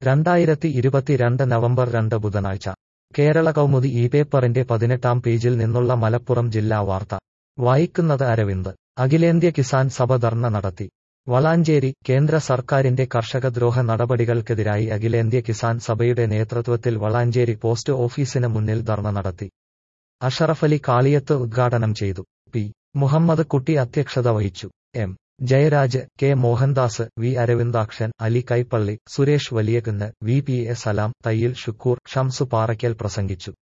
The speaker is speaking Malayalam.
2022 നവംബർ 2 ബുധനാഴ്ച കേരള കൗമുദി ഈ പേപ്പറിന്റെ 18-ാം പേജിൽ നിന്നുള്ള മലപ്പുറം ജില്ലാ വാർത്ത വായിക്കുന്നത് അരവിന്ദ്. അഖിലേന്ത്യാ കിസാൻ സഭ ധർണ നടത്തി. വളാഞ്ചേരി. കേന്ദ്ര സർക്കാരിന്റെ കർഷകദ്രോഹ നടപടികൾക്കെതിരായി അഖിലേന്ത്യാ കിസാൻ സഭയുടെ നേതൃത്വത്തിൽ വളാഞ്ചേരി പോസ്റ്റ് ഓഫീസിന് മുന്നിൽ ധർണ നടത്തി. അഷറഫലി കാളിയത്ത് ഉദ്ഘാടനം ചെയ്തു. പി. മുഹമ്മദ് കുട്ടി അധ്യക്ഷത വഹിച്ചു. M. Jayaraj, K. Mohandas, V. Aravindakshan, Ali Kaippally, Suresh Valiyakunnu, V. P. A. Salam, Thayyil Shukkur, Shamsu Parakkal പ്രസംഗിച്ചു.